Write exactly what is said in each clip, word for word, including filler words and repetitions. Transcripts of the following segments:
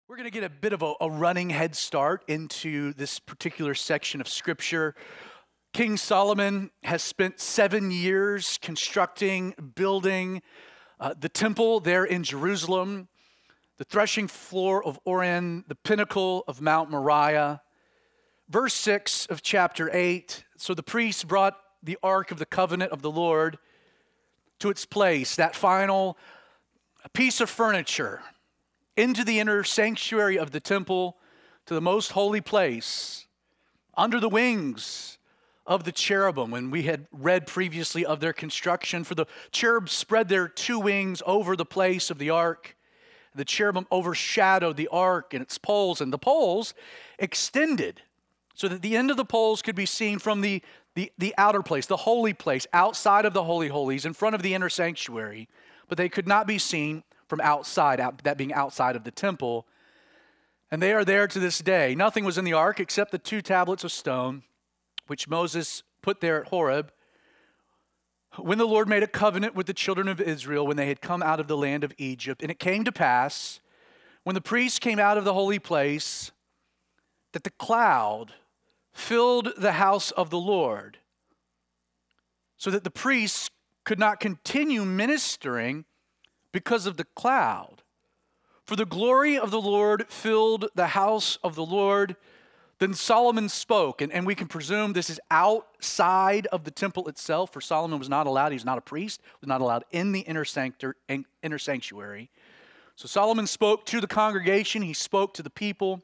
We're going to get a bit of a, a running head start into this particular section of Scripture. King Solomon has spent seven years constructing, building uh, the temple there in Jerusalem, the threshing floor of Ornan, the pinnacle of Mount Moriah. Verse six of chapter eight, so the priests brought the Ark of the Covenant of the Lord to its place, that final piece of furniture, into the inner sanctuary of the temple, to the most holy place, under the wings of the cherubim. When we had read previously of their construction, for the cherubs spread their two wings over the place of the ark. The cherubim overshadowed the ark and its poles, and the poles extended so that the end of the poles could be seen from the, the, the outer place, the holy place, outside of the Holy Holies, in front of the inner sanctuary, but they could not be seen from outside, out, that being outside of the temple. And they are there to this day. Nothing was in the ark except the two tablets of stone, which Moses put there at Horeb, when the Lord made a covenant with the children of Israel when they had come out of the land of Egypt. And it came to pass, when the priests came out of the holy place, that the cloud filled the house of the Lord, so that the priests could not continue ministering because of the cloud. For the glory of the Lord filled the house of the Lord. Then Solomon spoke, and, and we can presume this is outside of the temple itself, for Solomon was not allowed, he was not a priest, was not allowed in the inner, sanctu- inner sanctuary. So Solomon spoke to the congregation, he spoke to the people.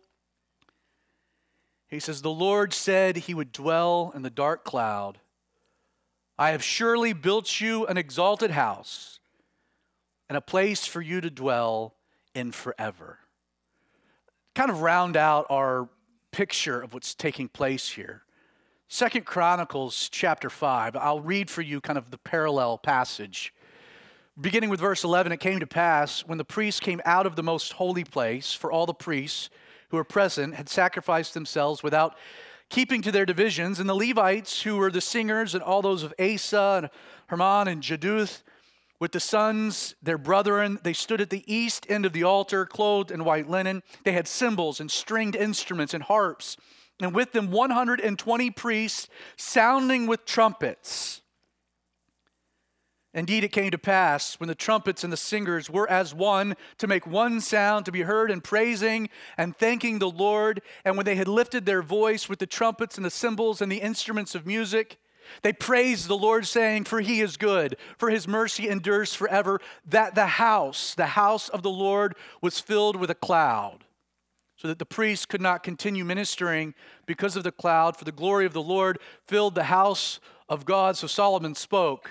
He says, the Lord said he would dwell in the dark cloud. I have surely built you an exalted house, and a place for you to dwell in forever. Kind of round out our picture of what's taking place here. Second Chronicles chapter five. I'll read for you kind of the parallel passage. Beginning with verse eleven, it came to pass when the priests came out of the most holy place, for all the priests who were present had sacrificed themselves without keeping to their divisions, and the Levites, who were the singers, and all those of Asa and Herman and Jeduth, with the sons, their brethren, they stood at the east end of the altar, clothed in white linen. They had cymbals and stringed instruments and harps, and with them one hundred twenty priests sounding with trumpets. Indeed, it came to pass, when the trumpets and the singers were as one, to make one sound to be heard in praising and thanking the Lord, and when they had lifted their voice with the trumpets and the cymbals and the instruments of music, they praised the Lord, saying, for he is good, for his mercy endures forever, that the house, the house of the Lord was filled with a cloud, so that the priests could not continue ministering because of the cloud, for the glory of the Lord filled the house of God. So Solomon spoke.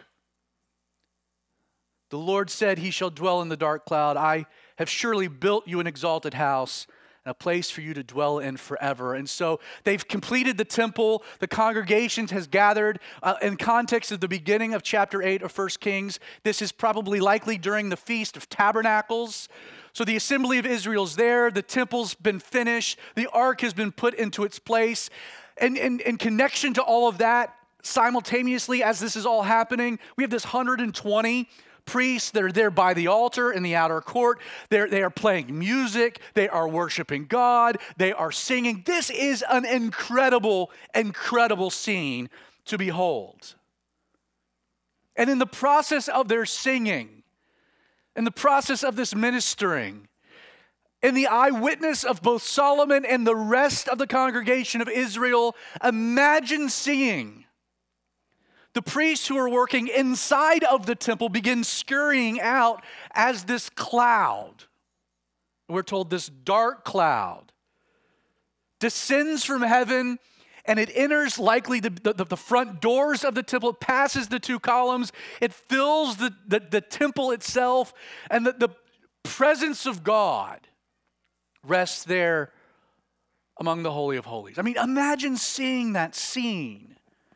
The Lord said, he shall dwell in the dark cloud. I have surely built you an exalted house, and a place for you to dwell in forever. And so they've completed the temple. The congregation has gathered. Uh, in context of the beginning of chapter eight of First Kings, this is probably likely during the Feast of Tabernacles. So the assembly of Israel is there. The temple's been finished. The ark has been put into its place. And in connection to all of that, simultaneously as this is all happening, we have this one hundred twenty priests that are there by the altar in the outer court. They're, they are playing music. They are worshiping God. They are singing. This is an incredible, incredible scene to behold. And in the process of their singing, in the process of this ministering, in the eyewitness of both Solomon and the rest of the congregation of Israel, imagine seeing the priests who are working inside of the temple begin scurrying out as this cloud, we're told this dark cloud, descends from heaven, and it enters likely the, the, the front doors of the temple. It passes the two columns. It fills the, the, the temple itself, and the, the presence of God rests there among the Holy of Holies. I mean, imagine seeing that scene.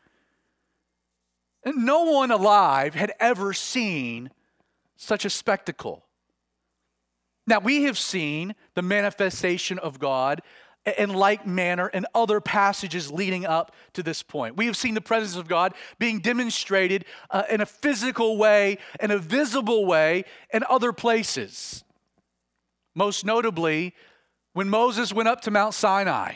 And no one alive had ever seen such a spectacle. Now, we have seen the manifestation of God in like manner in other passages leading up to this point. We have seen the presence of God being demonstrated uh, in a physical way, in a visible way, in other places. Most notably, When Moses went up to Mount Sinai,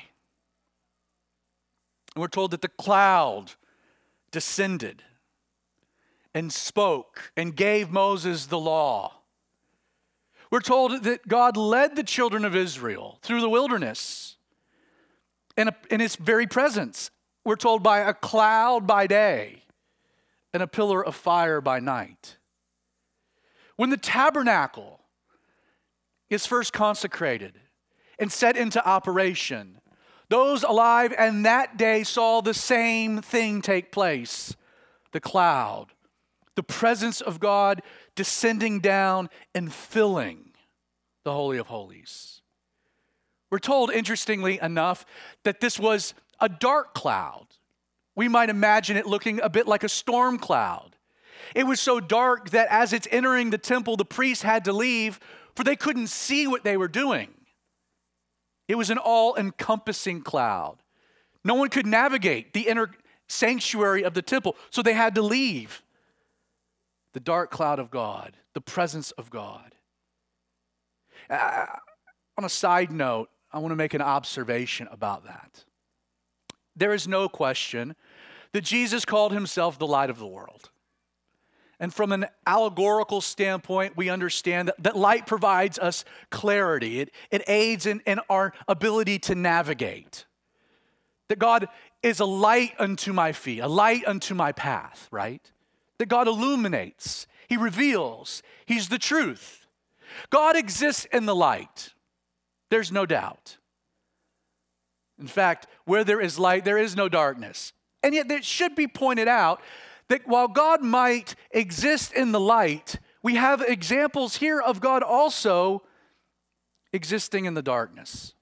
and we're told that the cloud descended and spoke and gave Moses the law. We're told that God led the children of Israel through the wilderness in, a, in his very presence. We're told by a cloud by day and a pillar of fire by night. When the tabernacle is first consecrated and set into operation, those alive and that day saw the same thing take place. The cloud, the presence of God descending down and filling the Holy of Holies. We're told, interestingly enough, that this was a dark cloud. We might imagine it looking a bit like a storm cloud. It was so dark that as it's entering the temple, the priests had to leave, for they couldn't see what they were doing. It was an all-encompassing cloud. No one could navigate the inner sanctuary of the temple, so they had to leave. The dark cloud of God, the presence of God. Uh, on a side note, I want to make an observation about that. There is no question that Jesus called himself the light of the world. And from an allegorical standpoint, we understand that, that light provides us clarity. It, it aids in, in our ability to navigate. That God is a light unto my feet, a light unto my path, right? That God illuminates, he reveals, he's the truth. God exists in the light. There's no doubt. In fact, where there is light, there is no darkness. And yet it should be pointed out that while God might exist in the light, we have examples here of God also existing in the darkness.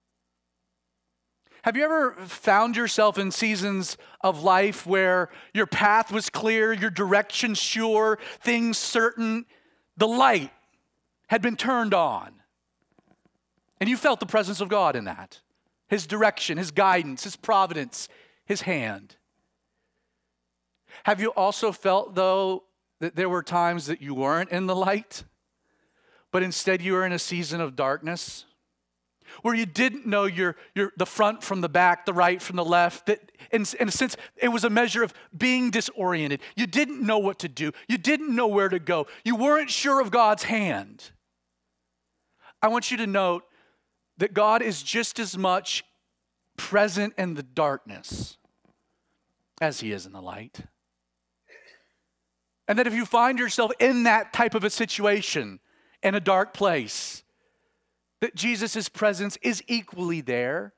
Have you ever found yourself in seasons of life where your path was clear, your direction sure, things certain, the light had been turned on, and you felt the presence of God in that? His direction, his guidance, his providence, his hand. Have you also felt, though, that there were times that you weren't in the light, but instead you were in a season of darkness, where you didn't know your, your, the front from the back, the right from the left, that in, in a sense, it was a measure of being disoriented. You didn't know what to do. You didn't know where to go. You weren't sure of God's hand. I want you to note that God is just as much present in the darkness as he is in the light. And that if you find yourself in that type of a situation, in a dark place, that Jesus' presence is equally there.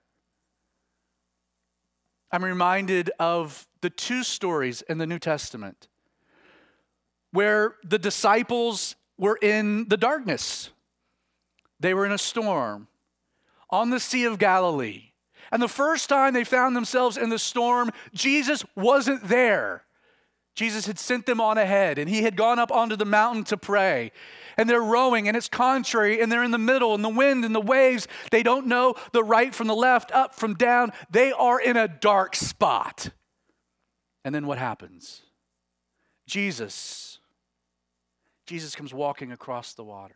I'm reminded of the two stories in the New Testament where the disciples were in the darkness. They were in a storm on the Sea of Galilee. And the first time they found themselves in the storm, Jesus wasn't there. Jesus had sent them on ahead, and he had gone up onto the mountain to pray. And they're rowing, and it's contrary, and they're in the middle, and the wind and the waves, they don't know the right from the left, up from down. They are in a dark spot. And then what happens? Jesus, Jesus comes walking across the water.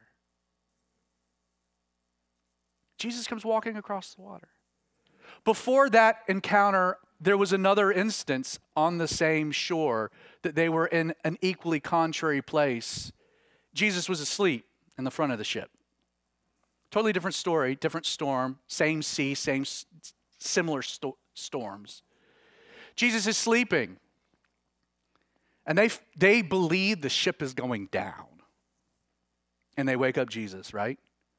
Jesus comes walking across the water. Before that encounter, there was another instance on the same shore that they were in an equally contrary place. Jesus was asleep in the front of the ship. Totally different story, different storm, same sea, same similar sto- storms. Jesus is sleeping. And they, they believe the ship is going down. And they wake up Jesus, right?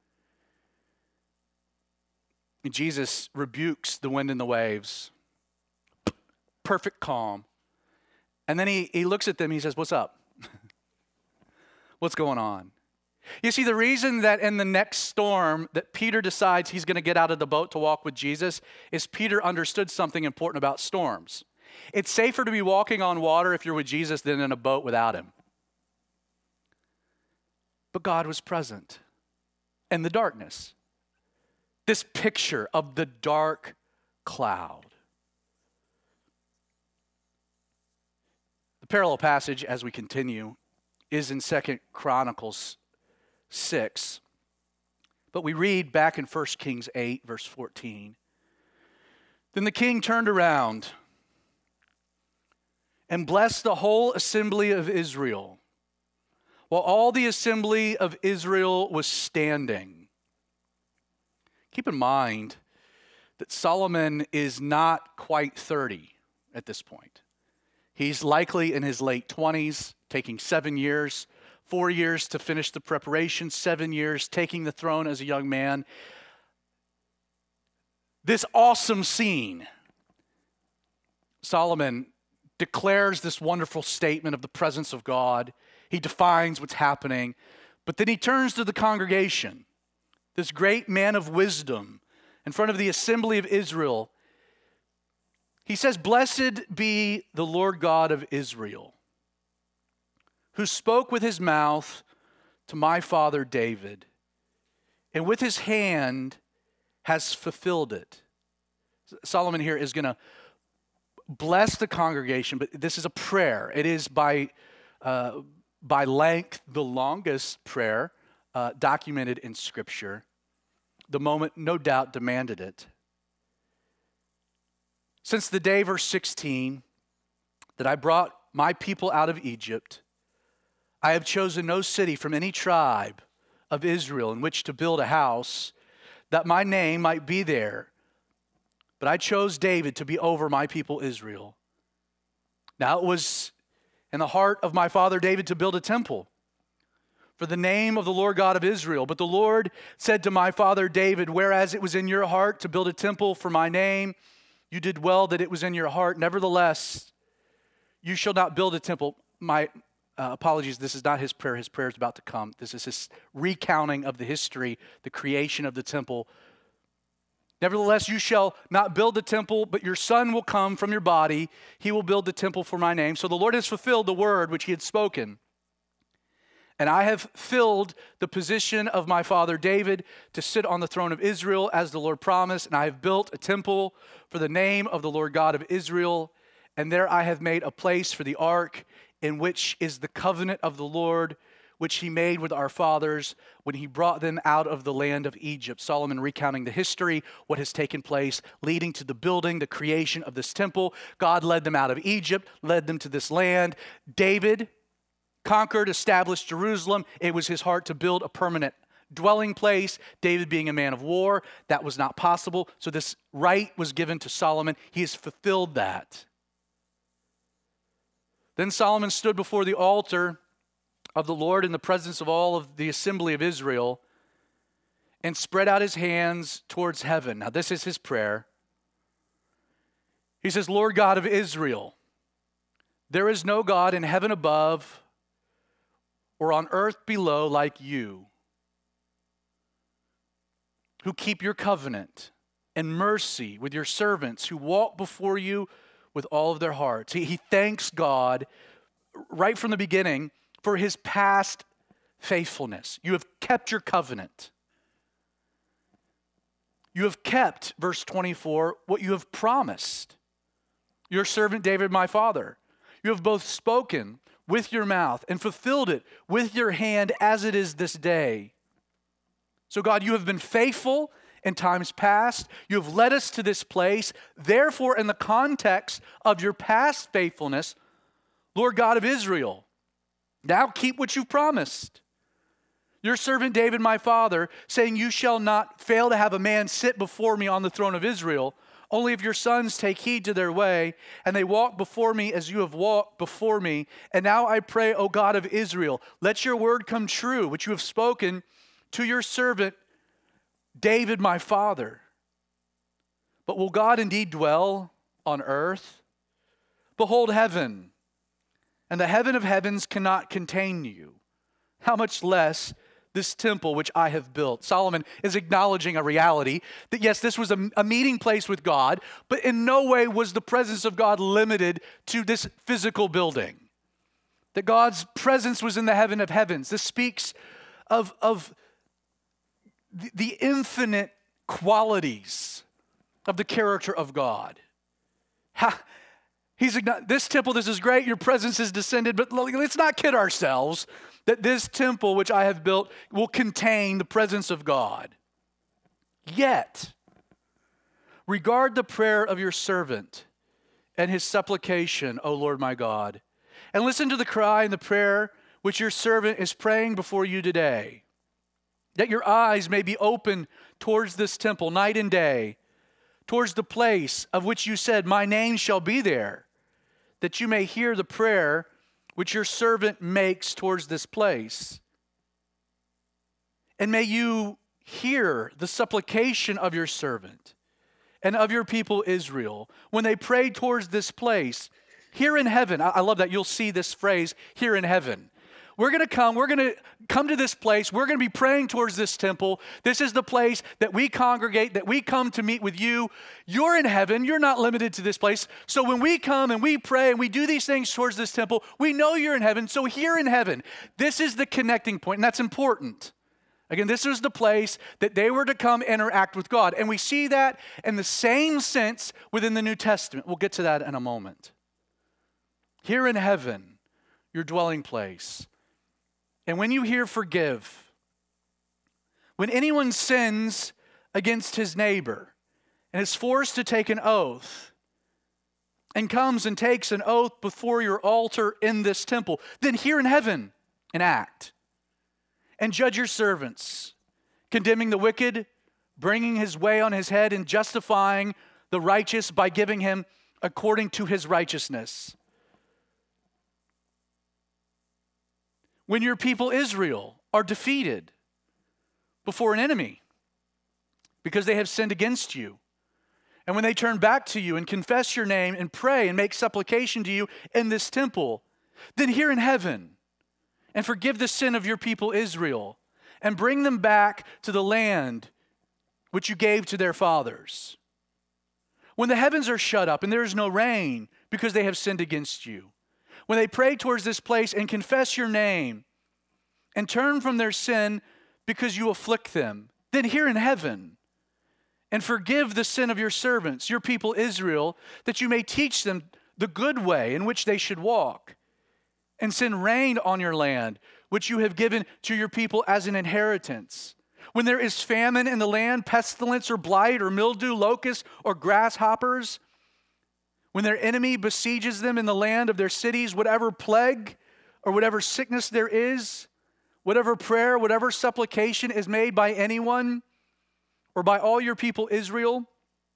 And Jesus rebukes the wind and the waves. Perfect calm. And then he, he looks at them and he says, "What's up? What's going on?" You see, the reason that in the next storm that Peter decides he's going to get out of the boat to walk with Jesus is Peter understood something important about storms. It's safer to be walking on water if you're with Jesus than in a boat without him. But God was present in the darkness. This picture of the dark cloud. The parallel passage as we continue is in Second Chronicles six. But we read back in First Kings eight, verse fourteen. Then the king turned around and blessed the whole assembly of Israel, while all the assembly of Israel was standing. Keep in mind that Solomon is not quite thirty at this point. He's likely in his late twenties, taking seven years, four years to finish the preparation, seven years taking the throne as a young man. This awesome scene, Solomon declares this wonderful statement of the presence of God. He defines what's happening, but then he turns to the congregation, this great man of wisdom, in front of the assembly of Israel. He says, "Blessed be the Lord God of Israel, who spoke with his mouth to my father David, and with his hand has fulfilled it." Solomon here is going to bless the congregation, but this is a prayer. It is by, uh, by length the longest prayer uh, documented in Scripture. The moment, no doubt, demanded it. "Since the day," verse sixteen, "that I brought my people out of Egypt, I have chosen no city from any tribe of Israel in which to build a house, that my name might be there. But I chose David to be over my people Israel. Now it was in the heart of my father David to build a temple for the name of the Lord God of Israel. But the Lord said to my father David, whereas it was in your heart to build a temple for my name, you did well that it was in your heart. Nevertheless, you shall not build a temple." My uh, apologies, this is not his prayer. His prayer is about to come. This is his recounting of the history, the creation of the temple. "Nevertheless, you shall not build the temple, but your son will come from your body. He will build the temple for my name." So the Lord has fulfilled the word which he had spoken. "And I have filled the position of my father David to sit on the throne of Israel as the Lord promised. And I have built a temple for the name of the Lord God of Israel. And there I have made a place for the ark, in which is the covenant of the Lord, which he made with our fathers when he brought them out of the land of Egypt." Solomon recounting the history, what has taken place, leading to the building, the creation of this temple. God led them out of Egypt, led them to this land. David conquered, established Jerusalem. It was his heart to build a permanent dwelling place. David being a man of war, that was not possible. So this right was given to Solomon. He has fulfilled that. Then Solomon stood before the altar of the Lord in the presence of all of the assembly of Israel and spread out his hands towards heaven. Now this is his prayer. He says, "Lord God of Israel, there is no God in heaven above or on earth below like you, who keep your covenant and mercy with your servants who walk before you with all of their hearts." He, he thanks God right from the beginning for his past faithfulness. You have kept your covenant. You have kept, verse twenty-four, what you have promised. Your servant David, my father. You have both spoken with your mouth and fulfilled it with your hand as it is this day. So God, you have been faithful in times past. You have led us to this place. Therefore, in the context of your past faithfulness, Lord God of Israel, now keep what you've promised. Your servant David, my father, saying, "You shall not fail to have a man sit before me on the throne of Israel. Only if your sons take heed to their way, and they walk before me as you have walked before me. And now I pray, O God of Israel, let your word come true, which you have spoken to your servant David, my father. But will God indeed dwell on earth? Behold heaven, and the heaven of heavens cannot contain you. How much less this temple which I have built." Solomon is acknowledging a reality that yes, this was a, a meeting place with God, but in no way was the presence of God limited to this physical building. That God's presence was in the heaven of heavens. This speaks of, of the, the infinite qualities of the character of God. How, He's this temple, this is great, your presence has descended, but let's not kid ourselves that this temple which I have built will contain the presence of God. Yet, regard the prayer of your servant and his supplication, O Lord my God, and listen to the cry and the prayer which your servant is praying before you today, that your eyes may be open towards this temple night and day, towards the place of which you said, my name shall be there, that you may hear the prayer which your servant makes towards this place. And may you hear the supplication of your servant and of your people Israel when they pray towards this place here in heaven. I love that. You'll see this phrase, here in heaven. We're going to come, we're going to come to this place, we're going to be praying towards this temple. This is the place that we congregate, that we come to meet with you. You're in heaven, you're not limited to this place. So when we come and we pray and we do these things towards this temple, we know you're in heaven. So here in heaven, this is the connecting point, and that's important. Again, this was the place that they were to come interact with God. And we see that in the same sense within the New Testament. We'll get to that in a moment. Here in heaven, your dwelling place. And when you hear forgive, when anyone sins against his neighbor and is forced to take an oath and comes and takes an oath before your altar in this temple, then here in heaven, enact. And judge your servants, condemning the wicked, bringing his way on his head, and justifying the righteous by giving him according to his righteousness. When your people Israel are defeated before an enemy because they have sinned against you, and when they turn back to you and confess your name and pray and make supplication to you in this temple, then here in heaven, and forgive the sin of your people Israel, and bring them back to the land which you gave to their fathers. When the heavens are shut up and there is no rain because they have sinned against you, when they pray towards this place and confess your name and turn from their sin because you afflict them, then here in heaven, and forgive the sin of your servants, your people Israel, that you may teach them the good way in which they should walk, and send rain on your land, which you have given to your people as an inheritance. When there is famine in the land, pestilence or blight or mildew, locusts or grasshoppers, when their enemy besieges them in the land of their cities, whatever plague or whatever sickness there is, whatever prayer, whatever supplication is made by anyone or by all your people Israel,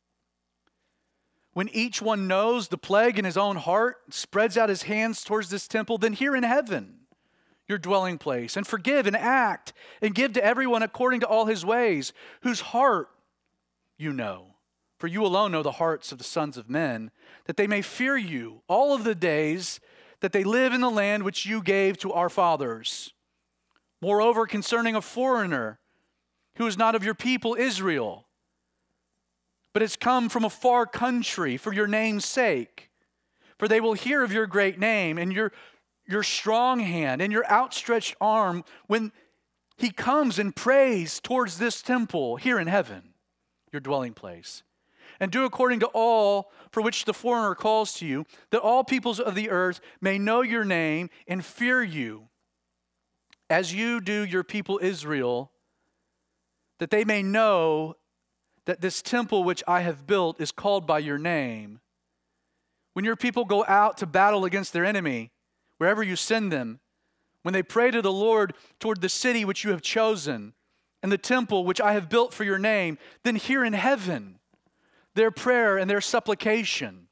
when each one knows the plague in his own heart, spreads out his hands towards this temple, then here in heaven, your dwelling place, and forgive and act and give to everyone according to all his ways, whose heart you know. For you alone know the hearts of the sons of men, that they may fear you all of the days that they live in the land which you gave to our fathers. Moreover, concerning a foreigner who is not of your people Israel, but has come from a far country for your name's sake, for they will hear of your great name and your, your strong hand and your outstretched arm when he comes and prays towards this temple here in heaven, your dwelling place. And do according to all for which the foreigner calls to you, that all peoples of the earth may know your name and fear you, as you do your people Israel, that they may know that this temple which I have built is called by your name. When your people go out to battle against their enemy, wherever you send them, when they pray to the Lord toward the city which you have chosen, and the temple which I have built for your name, then hear in heaven their prayer and their supplication,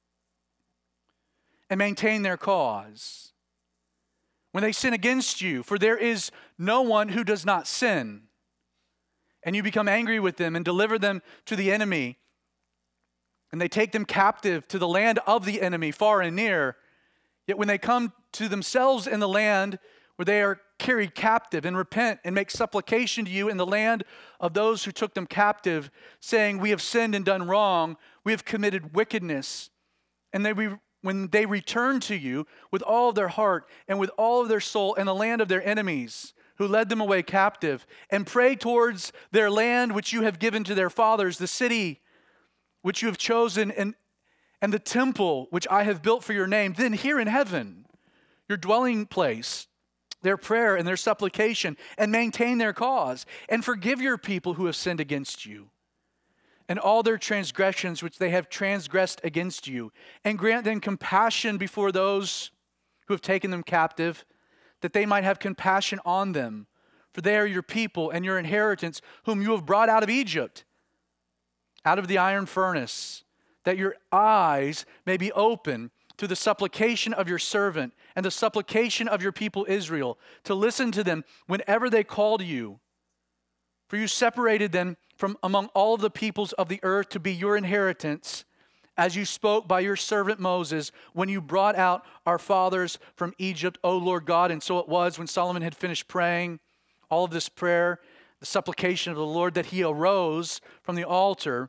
and maintain their cause. When they sin against you, for there is no one who does not sin, and you become angry with them and deliver them to the enemy, and they take them captive to the land of the enemy, far and near, yet when they come to themselves in the land where they are carried captive, and repent and make supplication to you in the land of those who took them captive, saying, we have sinned and done wrong, we have committed wickedness. And they, when they return to you with all of their heart and with all of their soul in the land of their enemies, who led them away captive, and pray towards their land which you have given to their fathers, the city which you have chosen, and, and the temple which I have built for your name, then here in heaven, your dwelling place, their prayer and their supplication and maintain their cause, and forgive your people who have sinned against you, and all their transgressions which they have transgressed against you, and grant them compassion before those who have taken them captive, that they might have compassion on them. For they are your people and your inheritance, whom you have brought out of Egypt, out of the iron furnace, that your eyes may be open to the supplication of your servant and the supplication of your people Israel, to listen to them whenever they call to you. For you separated them from among all of the peoples of the earth to be your inheritance, as you spoke by your servant Moses, when you brought out our fathers from Egypt, O Lord God. And so it was, when Solomon had finished praying all of this prayer, the supplication of the Lord, that he arose from the altar,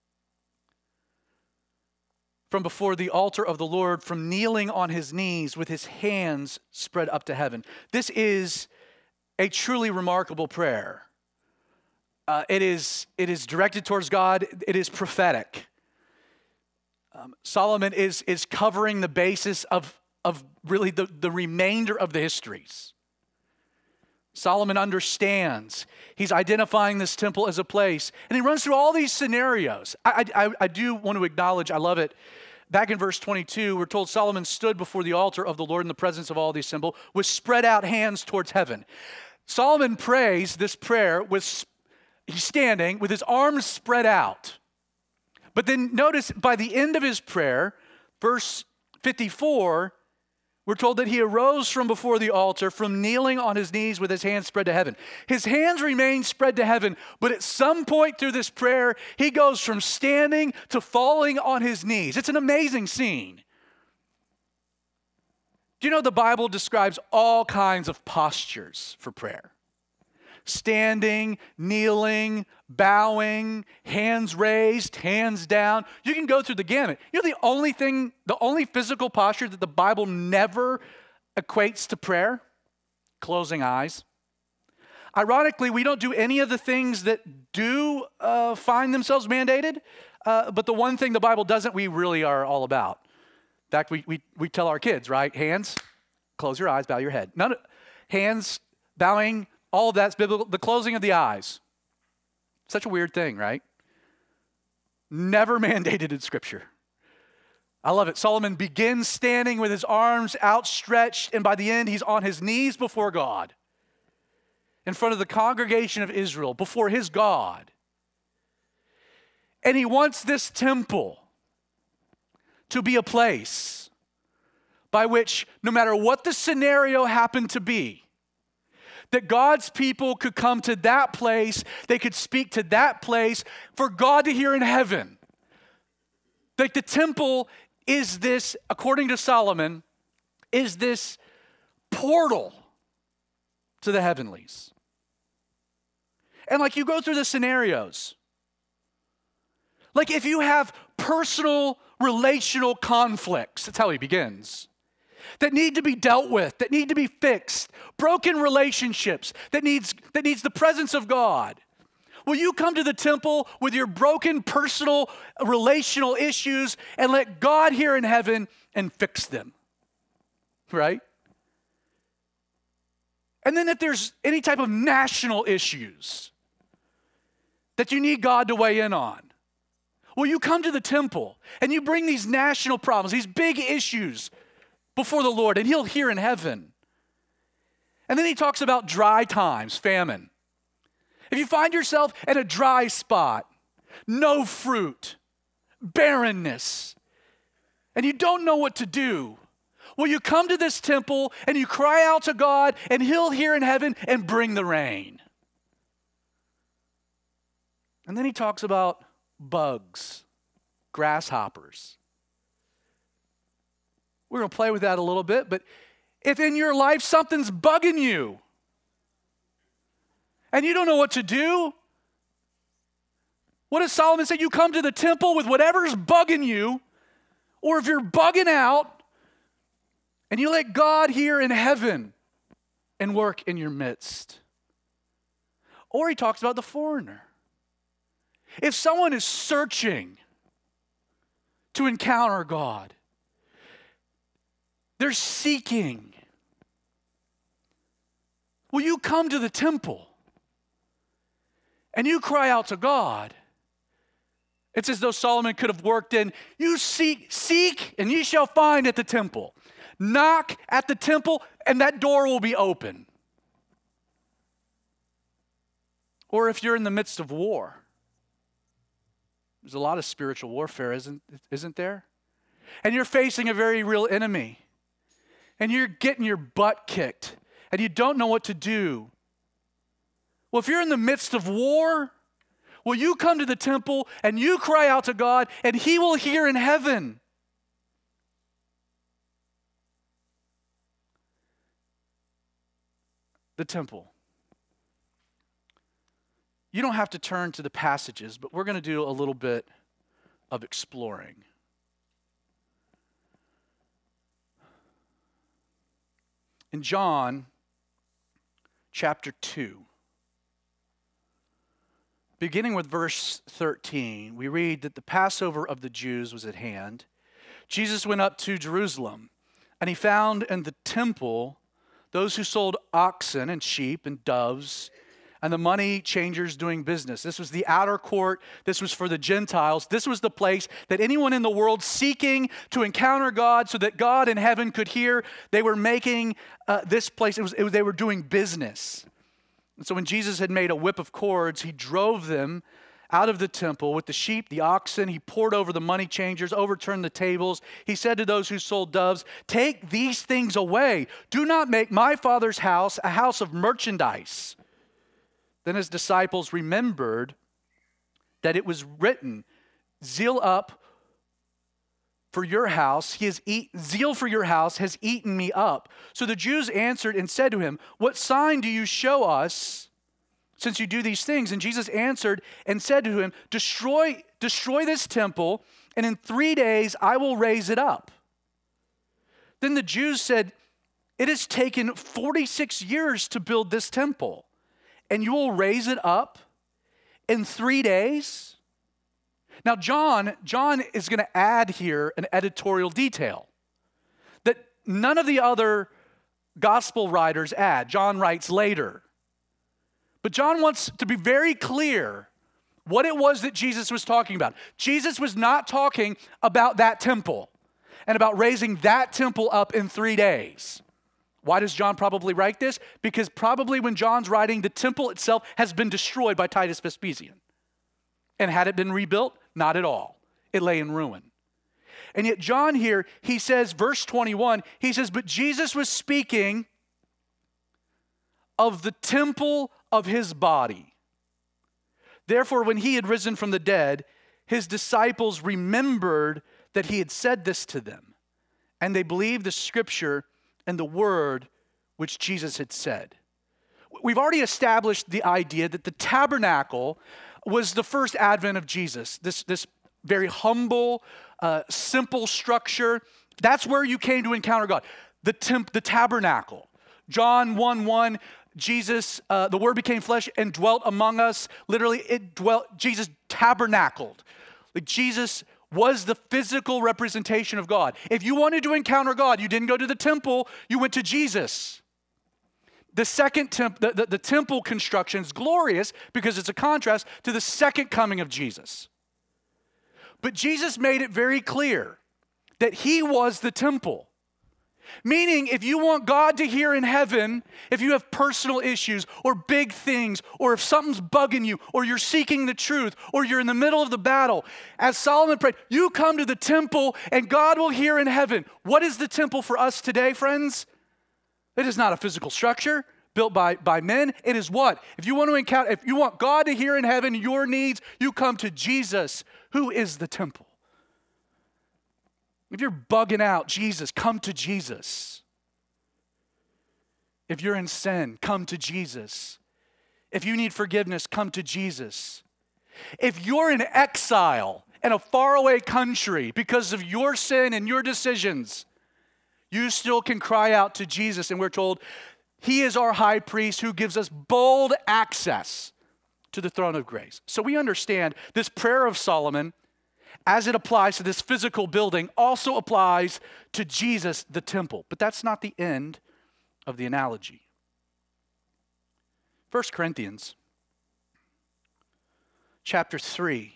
from before the altar of the Lord, from kneeling on his knees with his hands spread up to heaven. This is a truly remarkable prayer. Uh, it is, it is directed towards God. It is prophetic. Um, Solomon is, is covering the basis of, of really the, the remainder of the histories. Solomon understands. He's identifying this temple as a place. And he runs through all these scenarios. I, I, I do want to acknowledge, I love it. Back in verse twenty-two, we're told Solomon stood before the altar of the Lord in the presence of all the assembled with spread out hands towards heaven. Solomon prays this prayer with, he's standing with his arms spread out. But then notice by the end of his prayer, verse fifty-four, we're told that he arose from before the altar, from kneeling on his knees with his hands spread to heaven. His hands remain spread to heaven, but at some point through this prayer, he goes from standing to falling on his knees. It's an amazing scene. Do you know the Bible describes all kinds of postures for prayer? Standing, kneeling, bowing, hands raised, hands down. You can go through the gamut. You know the only thing, the only physical posture that the Bible never equates to prayer? Closing eyes. Ironically, we don't do any of the things that do uh, find themselves mandated, uh, but the one thing the Bible doesn't, we really are all about. In fact, we, we, we tell our kids, right? Hands, close your eyes, bow your head. None of, hands, bowing, all of that's biblical. The closing of the eyes. Such a weird thing, right? Never mandated in Scripture. I love it. Solomon begins standing with his arms outstretched, and by the end, he's on his knees before God, in front of the congregation of Israel, before his God. And he wants this temple to be a place by which, no matter what the scenario happened to be, that God's people could come to that place, they could speak to that place for God to hear in heaven. Like the temple is this, according to Solomon, is this portal to the heavenlies. And like you go through the scenarios. Like if you have personal relational conflicts, that's how he begins, that need to be dealt with, that need to be fixed, broken relationships, that needs, that needs the presence of God. Will you come to the temple with your broken personal relational issues and let God hear in heaven and fix them? Right? And then if there's any type of national issues that you need God to weigh in on, will you come to the temple and you bring these national problems, these big issues before the Lord, and he'll hear in heaven. And then he talks about dry times, famine. If you find yourself in a dry spot, no fruit, barrenness, and you don't know what to do, will you come to this temple and you cry out to God and he'll hear in heaven and bring the rain? And then he talks about bugs, grasshoppers. We're going to play with that a little bit, but if in your life something's bugging you and you don't know what to do, what does Solomon say? You come to the temple with whatever's bugging you, or if you're bugging out, and you let God hear in heaven and work in your midst. Or he talks about the foreigner. If someone is searching to encounter God, they're seeking. will you come to the temple and you cry out to God? It's as though Solomon could have worked in, you seek, seek, and ye shall find at the temple. Knock at the temple, and that door will be open. Or if you're in the midst of war, there's a lot of spiritual warfare, isn't, isn't there? And you're facing a very real enemy, and you're getting your butt kicked, and you don't know what to do. Well, if you're in the midst of war, will you come to the temple and you cry out to God, and He will hear in heaven? The temple. You don't have to turn to the passages, but we're going to do a little bit of exploring. In John chapter two, beginning with verse thirteen, we read that the Passover of the Jews was at hand. Jesus went up to Jerusalem, and He found in the temple those who sold oxen and sheep and doves, and the money changers doing business. This was the outer court. This was for the Gentiles. This was the place that anyone in the world seeking to encounter God so that God in heaven could hear, they were making uh, this place, it was, it was, they were doing business. And so when Jesus had made a whip of cords, He drove them out of the temple with the sheep, the oxen. He poured over the money changers, overturned the tables. He said to those who sold doves, take these things away. Do not make my Father's house a house of merchandise. Then His disciples remembered that it was written, zeal up for your house, he has eat, zeal for your house has eaten me up. So the Jews answered and said to Him, what sign do you show us since you do these things? And Jesus answered and said to him, destroy, destroy this temple, and in three days I will raise it up. Then the Jews said, it has taken forty-six years to build this temple, and you will raise it up in three days? Now, John, John is going to add here an editorial detail that none of the other gospel writers add. John writes later. But John wants to be very clear what it was that Jesus was talking about. Jesus was not talking about that temple and about raising that temple up in three days. Why does John probably write this? Because probably when John's writing, the temple itself has been destroyed by Titus Vespasian. And had it been rebuilt? Not at all. It lay in ruin. And yet John here, he says, verse twenty-one, he says, but Jesus was speaking of the temple of His body. Therefore, when He had risen from the dead, His disciples remembered that He had said this to them, and they believed the scripture and the word which Jesus had said. We've already established the idea that the tabernacle was the first advent of Jesus, this, this very humble, uh, simple structure. That's where you came to encounter God, the, temp, the tabernacle. John one one, Jesus, uh, the Word became flesh and dwelt among us. Literally, it dwelt, Jesus tabernacled. Like Jesus was the physical representation of God. If you wanted to encounter God, you didn't go to the temple, you went to Jesus. The second temp, the, the, the temple construction is glorious because it's a contrast to the second coming of Jesus. But Jesus made it very clear that He was the temple. Meaning, if you want God to hear in heaven, if you have personal issues or big things, or if something's bugging you, or you're seeking the truth, or you're in the middle of the battle, as Solomon prayed, you come to the temple and God will hear in heaven. What is the temple for us today, friends? It is not a physical structure built by, by men. It is what? If you want to encounter, if you want God to hear in heaven your needs, you come to Jesus, who is the temple. If you're bugging out, Jesus, come to Jesus. If you're in sin, come to Jesus. If you need forgiveness, come to Jesus. If you're in exile in a faraway country because of your sin and your decisions, you still can cry out to Jesus. And we're told He is our high priest who gives us bold access to the throne of grace. So we understand this prayer of Solomon, as it applies to this physical building, also applies to Jesus, the temple. But that's not the end of the analogy. First Corinthians chapter three.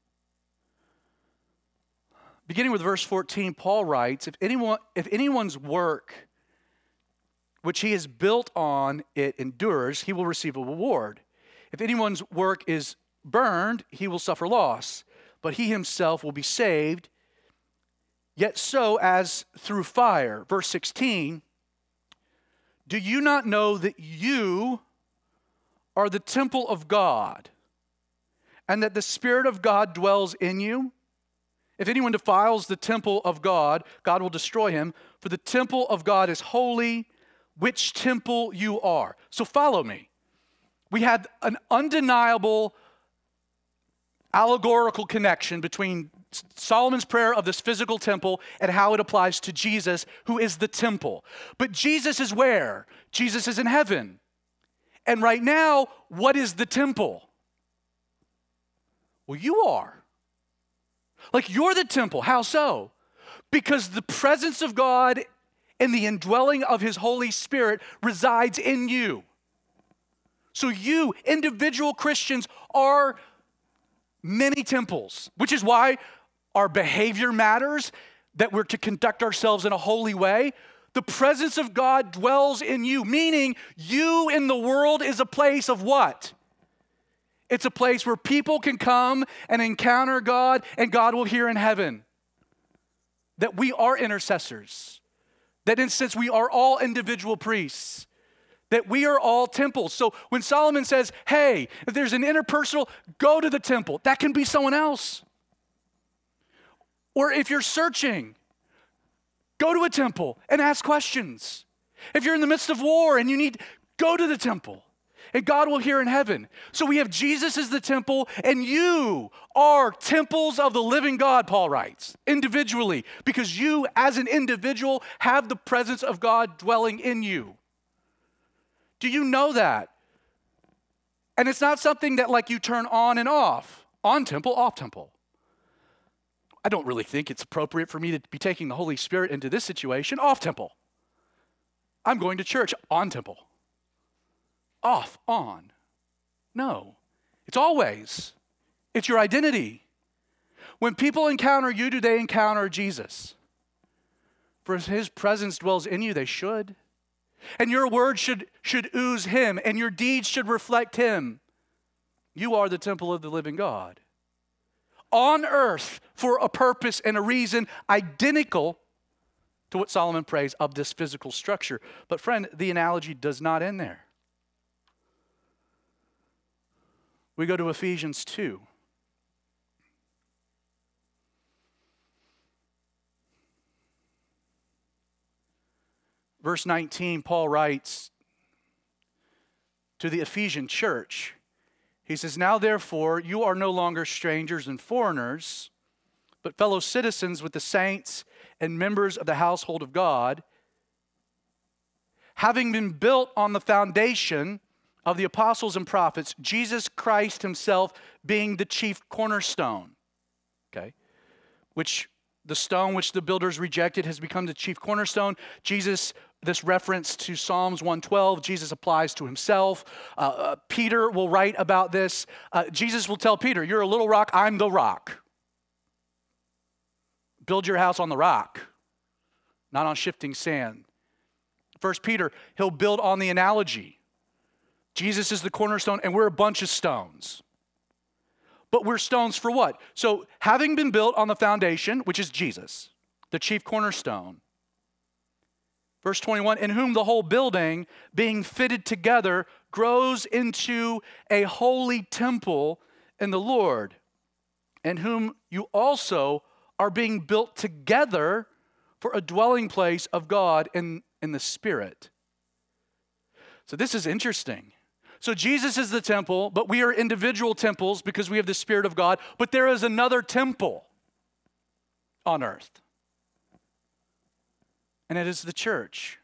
Beginning with verse fourteen, Paul writes, if anyone, if anyone's work which he has built on it endures, he will receive a reward. If anyone's work is burned, he will suffer loss, but he himself will be saved, yet so as through fire. Verse sixteen, do you not know that you are the temple of God, and that the Spirit of God dwells in you? If anyone defiles the temple of God, God will destroy him, for the temple of God is holy, which temple you are. So follow me. We had an undeniable allegorical connection between Solomon's prayer of this physical temple and how it applies to Jesus, who is the temple. But Jesus is where? Jesus is in heaven. And right now, what is the temple? Well, you are. Like, you're the temple. How so? Because the presence of God and the indwelling of His Holy Spirit resides in you. So you, individual Christians, are many temples, which is why our behavior matters, that we're to conduct ourselves in a holy way. The presence of God dwells in you, meaning you in the world is a place of what? It's a place where people can come and encounter God, and God will hear in heaven. That we are intercessors. That in a sense we are all individual priests. That we are all temples. So when Solomon says, hey, if there's an interpersonal, go to the temple. That can be someone else. Or if you're searching, go to a temple and ask questions. If you're in the midst of war and you need, go to the temple. And God will hear in heaven. So we have Jesus as the temple, and you are temples of the living God, Paul writes, individually, because you as an individual have the presence of God dwelling in you. Do you know that? And it's not something that like you turn on and off. On temple, off temple. I don't really think it's appropriate for me to be taking the Holy Spirit into this situation. Off temple. I'm going to church. On temple. Off, on. No. It's always. It's your identity. When people encounter you, do they encounter Jesus? For His presence dwells in you, they should. And your words should, should ooze Him, and your deeds should reflect Him. You are the temple of the living God. On earth for a purpose and a reason identical to what Solomon prays of this physical structure. But friend, the analogy does not end there. We go to Ephesians two. Verse nineteen, Paul writes to the Ephesian church. He says, now therefore, you are no longer strangers and foreigners, but fellow citizens with the saints and members of the household of God, having been built on the foundation of the apostles and prophets, Jesus Christ Himself being the chief cornerstone, okay, which the stone which the builders rejected has become the chief cornerstone. Jesus, this reference to Psalms one twelve, Jesus applies to Himself. Uh, uh, Peter will write about this. Uh, Jesus will tell Peter, you're a little rock, I'm the rock. Build your house on the rock, not on shifting sand. First Peter, he'll build on the analogy. Jesus is the cornerstone, and we're a bunch of stones. But we're stones for what? So, having been built on the foundation, which is Jesus, the chief cornerstone. Verse twenty-one, in whom the whole building, being fitted together, grows into a holy temple in the Lord, in whom you also are being built together for a dwelling place of God in, in the Spirit. So this is interesting. So Jesus is the temple, but we are individual temples because we have the Spirit of God. But there is another temple on earth. And it is the church,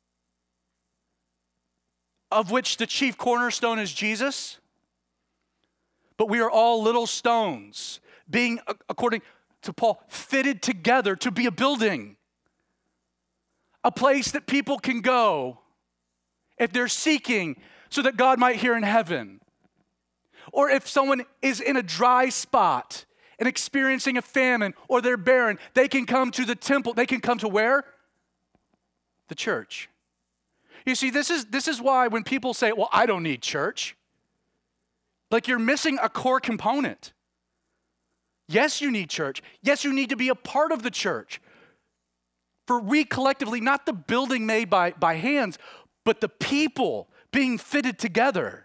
of which the chief cornerstone is Jesus. But we are all little stones being, according to Paul, fitted together to be a building. A place that people can go if they're seeking so that God might hear in heaven. Or if someone is in a dry spot and experiencing a famine, or they're barren, they can come to the temple. They can come to where? The church. You see, this is, this is why when people say, well, I don't need church, like you're missing a core component. Yes, you need church. Yes, you need to be a part of the church. For we collectively, not the building made by, by hands, but the people being fitted together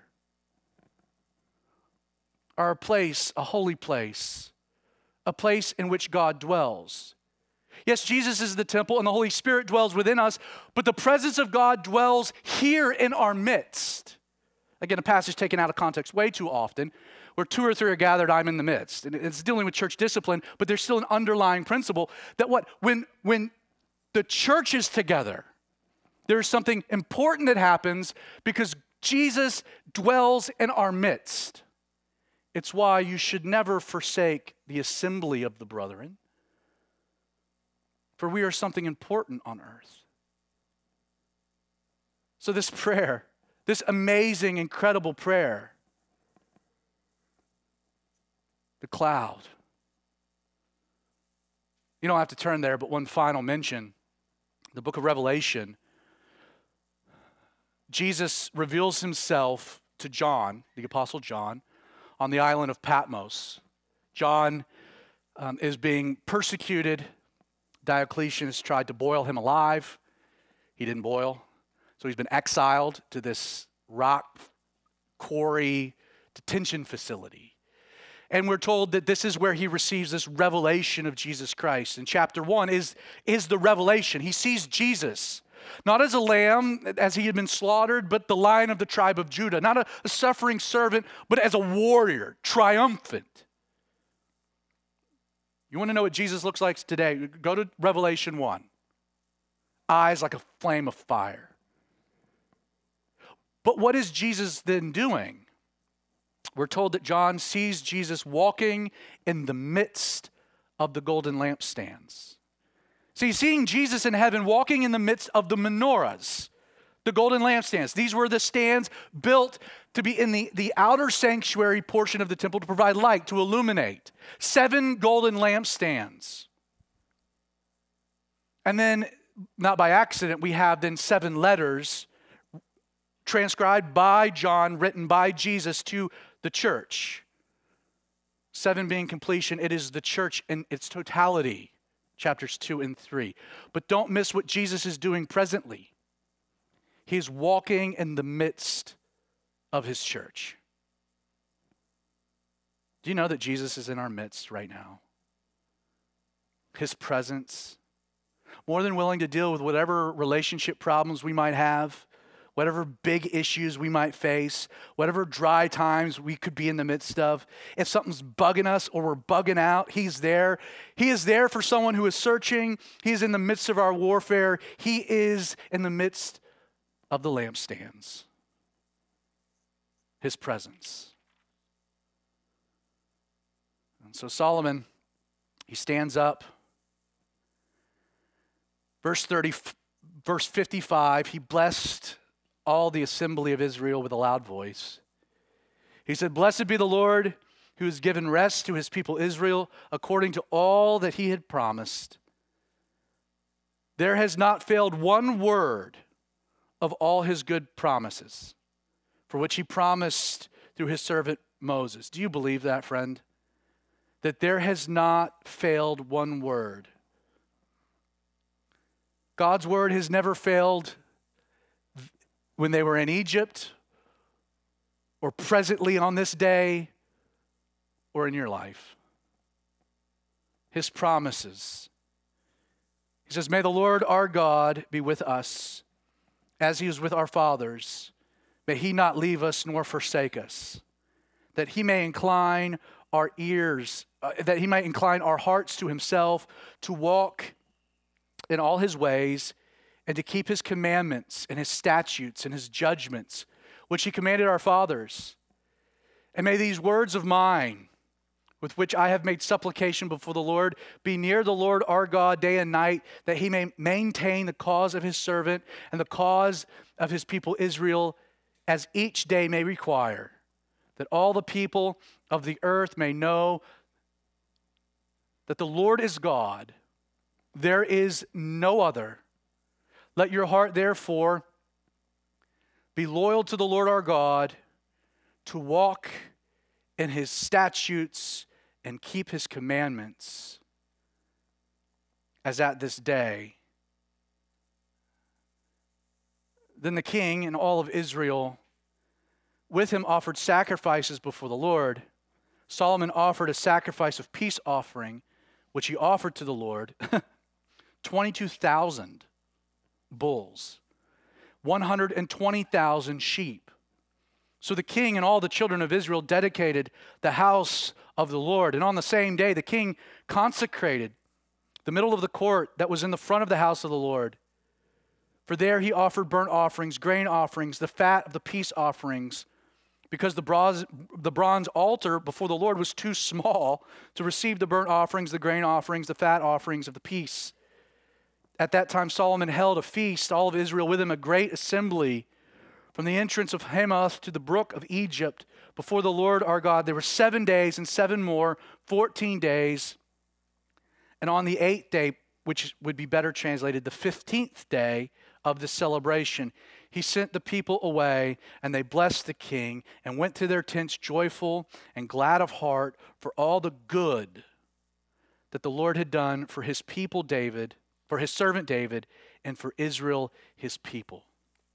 are a place, a holy place, a place in which God dwells. Yes, Jesus is the temple and the Holy Spirit dwells within us, but the presence of God dwells here in our midst. Again, a passage taken out of context way too often, where two or three are gathered, I'm in the midst. And it's dealing with church discipline, but there's still an underlying principle that what? When, when the church is together, there's something important that happens because Jesus dwells in our midst. It's why you should never forsake the assembly of the brethren, for we are something important on earth. So this prayer, this amazing, incredible prayer, the cloud. You don't have to turn there, but one final mention. The book of Revelation, Jesus reveals himself to John, the Apostle John, on the island of Patmos. John um, is being persecuted. Diocletian has tried to boil him alive. He didn't boil. So he's been exiled to this rock quarry detention facility. And we're told that this is where he receives this revelation of Jesus Christ. And chapter one is, is the revelation. He sees Jesus, not as a lamb, as he had been slaughtered, but the Lion of the tribe of Judah. Not a, a suffering servant, but as a warrior, triumphant. You want to know what Jesus looks like today? Go to Revelation one. Eyes like a flame of fire. But what is Jesus then doing? We're told that John sees Jesus walking in the midst of the golden lampstands. See, seeing Jesus in heaven walking in the midst of the menorahs, the golden lampstands. These were the stands built to be in the, the outer sanctuary portion of the temple to provide light, to illuminate. Seven golden lampstands. And then, not by accident, we have then seven letters transcribed by John, written by Jesus to the church. Seven being completion, it is the church in its totality, chapters two and three. But don't miss what Jesus is doing presently. He's walking in the midst of his church. Do you know that Jesus is in our midst right now? His presence, more than willing to deal with whatever relationship problems we might have, whatever big issues we might face, whatever dry times we could be in the midst of. If something's bugging us or we're bugging out, he's there. He is there for someone who is searching. He is in the midst of our warfare. He is in the midst of the lampstands. His presence. And so Solomon, he stands up. Verse thirty, verse fifty-five, he blessed all the assembly of Israel with a loud voice. He said, "Blessed be the Lord who has given rest to his people Israel according to all that he had promised. There has not failed one word of all his good promises, for which he promised through his servant Moses." Do you believe that, friend? That there has not failed one word. God's word has never failed when they were in Egypt, or presently on this day, or in your life. His promises. He says, "May the Lord our God be with us, as he was with our fathers. May he not leave us nor forsake us, that he may incline our ears, uh, that he might incline our hearts to himself, to walk in all his ways, and to keep his commandments and his statutes and his judgments, which he commanded our fathers. And may these words of mine, with which I have made supplication before the Lord, be near the Lord our God day and night, that he may maintain the cause of his servant and the cause of his people Israel as each day may require, that all the people of the earth may know that the Lord is God. There is no other. Let your heart, therefore, be loyal to the Lord our God, to walk in his statutes and keep his commandments, as at this day. Then the king and all of Israel with him offered sacrifices before the Lord. Solomon offered a sacrifice of peace offering, which he offered to the Lord, twenty-two thousand bulls, one hundred twenty thousand sheep. So the king and all the children of Israel dedicated the house of the Lord. And on the same day, the king consecrated the middle of the court that was in the front of the house of the Lord. For there he offered burnt offerings, grain offerings, the fat of the peace offerings, because the bronze, the bronze altar before the Lord was too small to receive the burnt offerings, the grain offerings, the fat offerings of the peace. At that time Solomon held a feast, all of Israel with him, a great assembly, from the entrance of Hamath to the brook of Egypt, before the Lord our God. There were seven days and seven more, fourteen days. And on the eighth day, which would be better translated, the fifteenth day of the celebration, he sent the people away, and they blessed the king and went to their tents joyful and glad of heart for all the good that the Lord had done for his people David, for his servant David, and for Israel his people.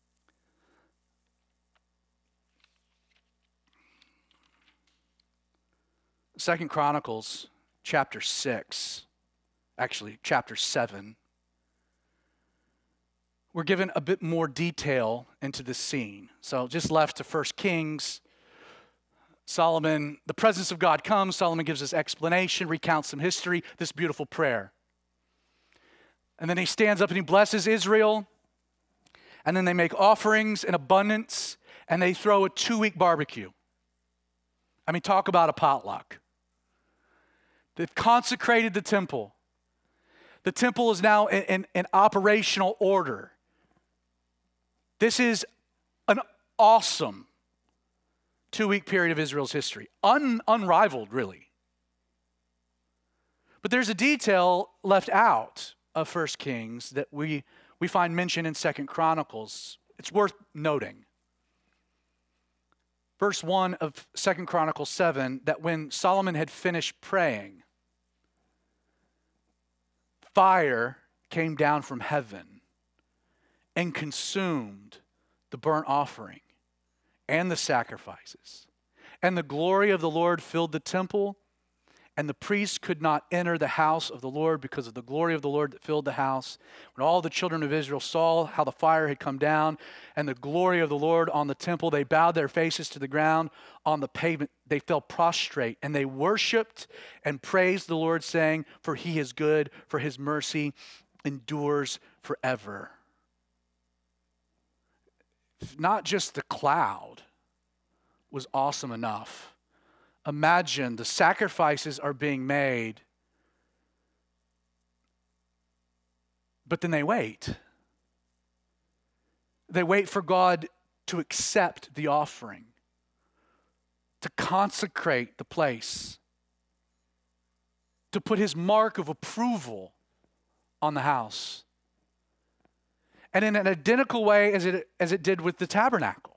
Second Chronicles chapter six, actually chapter seven, we're given a bit more detail into the scene. So just left to First Kings, Solomon, the presence of God comes, Solomon gives us explanation, recounts some history, this beautiful prayer. And then he stands up and he blesses Israel, and then they make offerings in abundance, and they throw a two-week barbecue. I mean, talk about a potluck. They've consecrated the temple. The temple is now in, in, in operational order. This is an awesome two-week period of Israel's history. Un, unrivaled, really. But there's a detail left out of First Kings that we, we find mentioned in Second Chronicles. It's worth noting. Verse one of Second Chronicles seven, that when Solomon had finished praying, fire came down from heaven and consumed the burnt offering and the sacrifices. And the glory of the Lord filled the temple, and the priests could not enter the house of the Lord because of the glory of the Lord that filled the house. When all the children of Israel saw how the fire had come down and the glory of the Lord on the temple, they bowed their faces to the ground on the pavement. They fell prostrate, and they worshiped and praised the Lord, saying, "For he is good, for his mercy endures forever." Not just the cloud was awesome enough. Imagine the sacrifices are being made, but then they wait. They wait for God to accept the offering, to consecrate the place, to put his mark of approval on the house. And in an identical way as it, as it did with the tabernacle.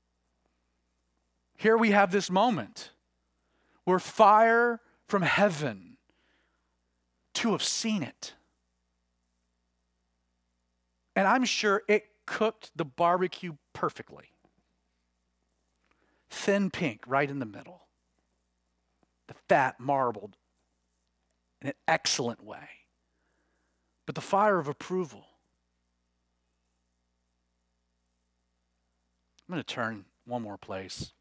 Here we have this moment where fire from heaven, to have seen it. And I'm sure it cooked the barbecue perfectly. Thin pink right in the middle. The fat marbled in an excellent way. But the fire of approval. I'm going to turn one more place.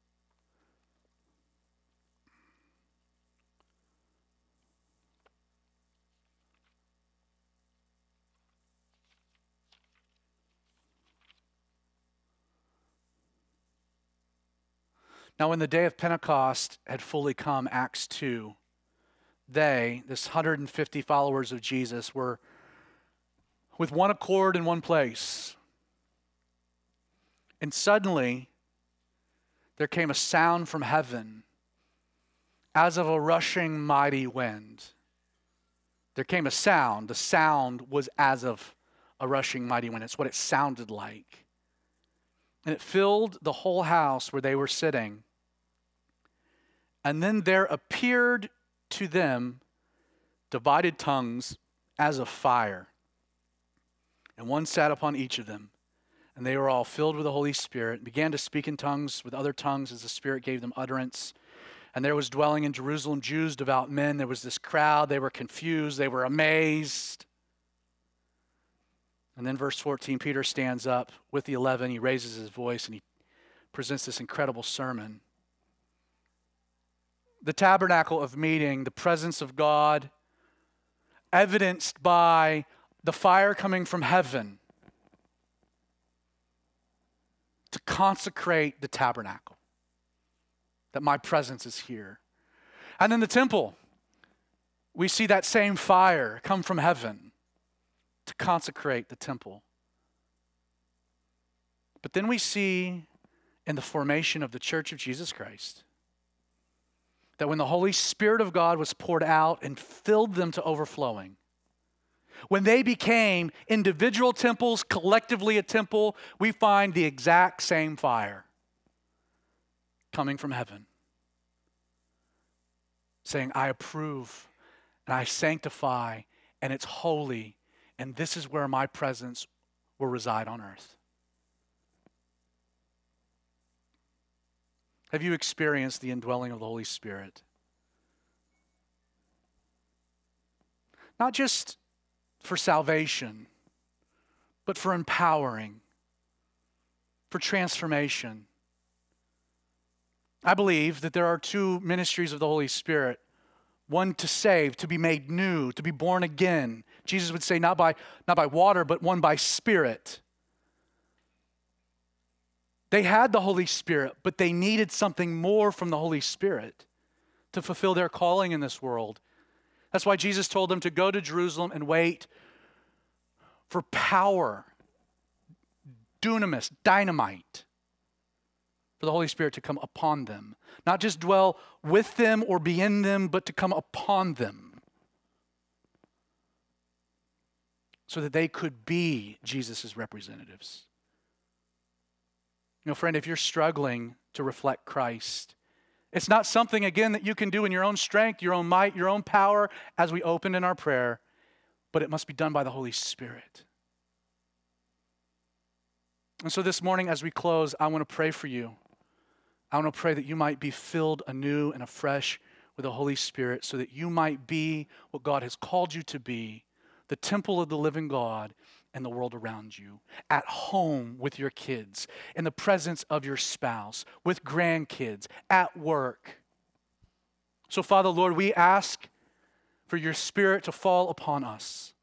Now, when the day of Pentecost had fully come, Acts two, they, this one hundred fifty followers of Jesus, were with one accord in one place. And suddenly, there came a sound from heaven as of a rushing mighty wind. There came a sound. The sound was as of a rushing mighty wind. It's what it sounded like. And it filled the whole house where they were sitting. And then there appeared to them divided tongues as of fire. And one sat upon each of them. And they were all filled with the Holy Spirit, and began to speak in tongues with other tongues as the Spirit gave them utterance. And there was dwelling in Jerusalem Jews, devout men. There was this crowd. They were confused. They were amazed. And then verse fourteen, Peter stands up with the eleven. He raises his voice and he presents this incredible sermon. The tabernacle of meeting, the presence of God, evidenced by the fire coming from heaven to consecrate the tabernacle, that my presence is here. And then the temple, we see that same fire come from heaven to consecrate the temple. But then we see in the formation of the Church of Jesus Christ that when the Holy Spirit of God was poured out and filled them to overflowing, when they became individual temples, collectively a temple, we find the exact same fire coming from heaven, saying, I approve and I sanctify and it's holy, and this is where my presence will reside on earth. Have you experienced the indwelling of the Holy Spirit? Not just for salvation, but for empowering, for transformation. I believe that there are two ministries of the Holy Spirit. One to save, to be made new, to be born again. Jesus would say not by, not by water, but one by Spirit. They had the Holy Spirit, but they needed something more from the Holy Spirit to fulfill their calling in this world. That's why Jesus told them to go to Jerusalem and wait for power, dunamis, dynamite, for the Holy Spirit to come upon them. Not just dwell with them or be in them, but to come upon them so that they could be Jesus' representatives. You know, friend, if you're struggling to reflect Christ, it's not something, again, that you can do in your own strength, your own might, your own power, as we opened in our prayer, but it must be done by the Holy Spirit. And so this morning, as we close, I want to pray for you. I want to pray that you might be filled anew and afresh with the Holy Spirit so that you might be what God has called you to be, the temple of the living God and the world around you, at home with your kids, in the presence of your spouse, with grandkids, at work. So, Father, Lord, we ask for your Spirit to fall upon us.